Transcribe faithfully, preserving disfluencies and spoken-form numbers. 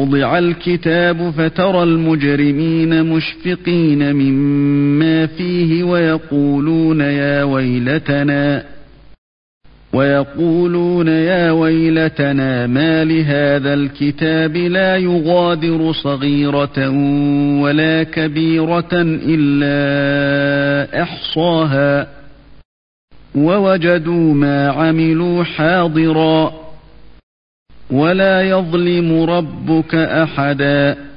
ووضع الكتاب فترى المجرمين مشفقين مما فيه ويقولون يا ويلتنا ويقولون يا ويلتنا ما لهذا الكتاب لا يغادر صغيرة ولا كبيرة إلا أحصاها ووجدوا ما عملوا حاضرا ولا يظلم ربك أحدا.